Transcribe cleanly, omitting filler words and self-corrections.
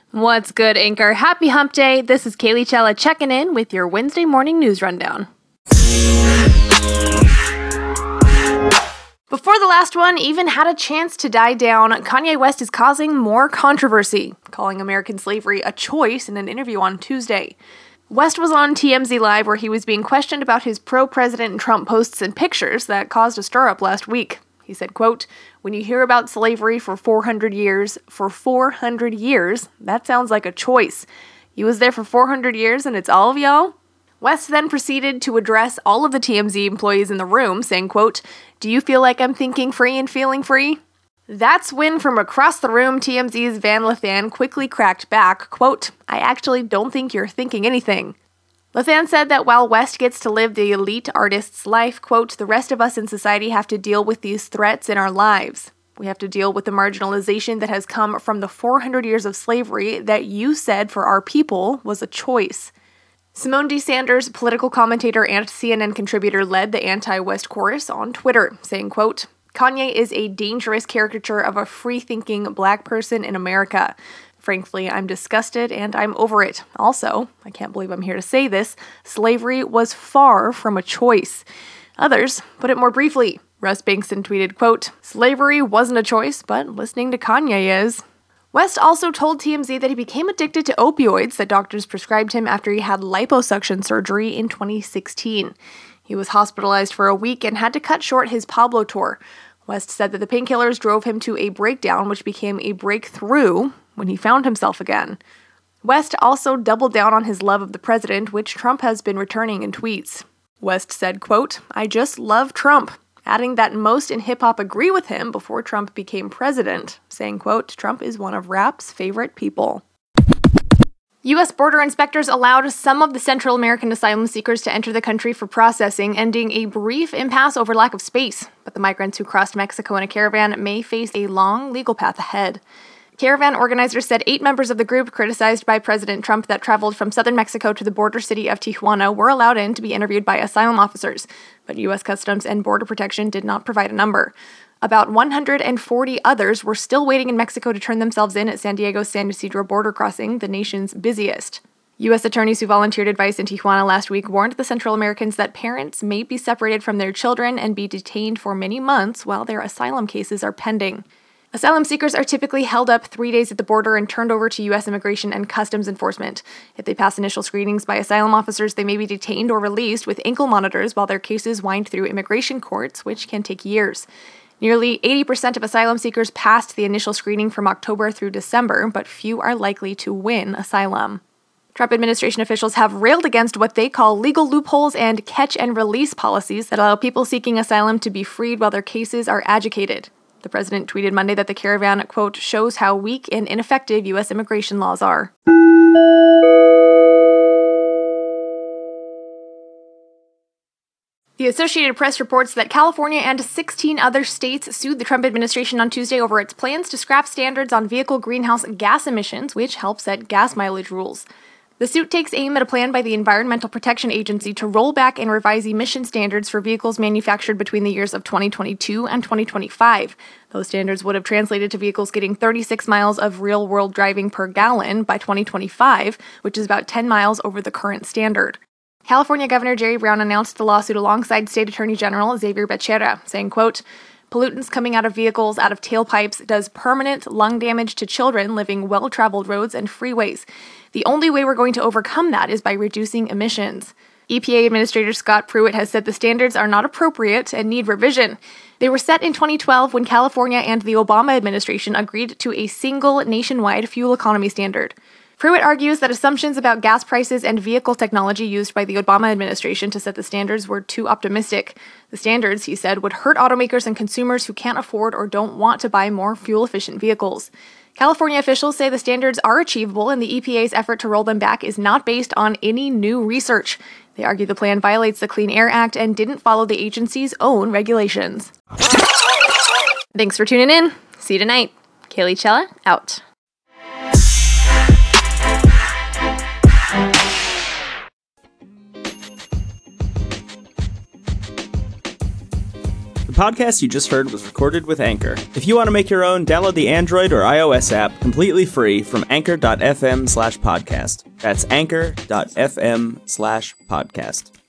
What's good, Anchor? Happy Hump Day. This is Kaylee Chella checking in with your Wednesday morning news rundown. Before the last one even had a chance to die down, Kanye West is causing more controversy, calling American slavery a choice in an interview on Tuesday. West was on TMZ Live where he was being questioned about his pro-President Trump posts and pictures that caused a stir-up last week. He said, quote, "When you hear about slavery for 400 years, that sounds like a choice. You was there for 400 years and it's all of y'all?" West then proceeded to address all of the TMZ employees in the room, saying, quote, "Do you feel like I'm thinking free and feeling free?" That's when from across the room, TMZ's Van Lathan quickly cracked back, quote, "I actually don't think you're thinking anything." Lathan said that while West gets to live the elite artist's life, quote, "The rest of us in society have to deal with these threats in our lives. We have to deal with the marginalization that has come from the 400 years of slavery that you said for our people was a choice." Simone D. Sanders, political commentator and CNN contributor, led the anti-West chorus on Twitter, saying, quote, "Kanye is a dangerous caricature of a free-thinking black person in America. Frankly, I'm disgusted and I'm over it. Also, I can't believe I'm here to say this, slavery was far from a choice." Others put it more briefly. Russ Bankson tweeted, quote, "Slavery wasn't a choice, but listening to Kanye is." West also told TMZ that he became addicted to opioids that doctors prescribed him after he had liposuction surgery in 2016. He was hospitalized for a week and had to cut short his Pablo tour. West said that the painkillers drove him to a breakdown, which became a breakthrough when he found himself again. West also doubled down on his love of the president, which Trump has been returning in tweets. West said, quote, "I just love Trump," adding that most in hip-hop agree with him before Trump became president, saying, quote, "Trump is one of rap's favorite people." U.S. border inspectors allowed some of the Central American asylum seekers to enter the country for processing, ending a brief impasse over lack of space. But the migrants who crossed Mexico in a caravan may face a long legal path ahead. Caravan organizers said 8 members of the group criticized by President Trump that traveled from southern Mexico to the border city of Tijuana were allowed in to be interviewed by asylum officers, but U.S. Customs and Border Protection did not provide a number. About 140 others were still waiting in Mexico to turn themselves in at San Diego's San Ysidro border crossing, the nation's busiest. U.S. attorneys who volunteered advice in Tijuana last week warned the Central Americans that parents may be separated from their children and be detained for many months while their asylum cases are pending. Asylum seekers are typically held up 3 days at the border and turned over to U.S. Immigration and Customs Enforcement. If they pass initial screenings by asylum officers, they may be detained or released with ankle monitors while their cases wind through immigration courts, which can take years. Nearly 80% of asylum seekers passed the initial screening from October through December, but few are likely to win asylum. Trump administration officials have railed against what they call legal loopholes and catch-and-release policies that allow people seeking asylum to be freed while their cases are adjudicated. The president tweeted Monday that the caravan, quote, "shows how weak and ineffective U.S. immigration laws are." The Associated Press reports that California and 16 other states sued the Trump administration on Tuesday over its plans to scrap standards on vehicle greenhouse gas emissions, which help set gas mileage rules. The suit takes aim at a plan by the Environmental Protection Agency to roll back and revise emission standards for vehicles manufactured between the years of 2022 and 2025. Those standards would have translated to vehicles getting 36 miles of real-world driving per gallon by 2025, which is about 10 miles over the current standard. California Governor Jerry Brown announced the lawsuit alongside State Attorney General Xavier Becerra, saying, quote, "Pollutants coming out of vehicles out of tailpipes does permanent lung damage to children living well-traveled roads and freeways. The only way we're going to overcome that is by reducing emissions." EPA Administrator Scott Pruitt has said the standards are not appropriate and need revision. They were set in 2012 when California and the Obama administration agreed to a single nationwide fuel economy standard. Pruitt argues that assumptions about gas prices and vehicle technology used by the Obama administration to set the standards were too optimistic. The standards, he said, would hurt automakers and consumers who can't afford or don't want to buy more fuel-efficient vehicles. California officials say the standards are achievable and the EPA's effort to roll them back is not based on any new research. They argue the plan violates the Clean Air Act and didn't follow the agency's own regulations. Thanks for tuning in. See you tonight. Kaylee Chella, out. The podcast you just heard was recorded with Anchor. If you want to make your own, download the Android or iOS app completely free from anchor.fm/podcast. That's anchor.fm/podcast.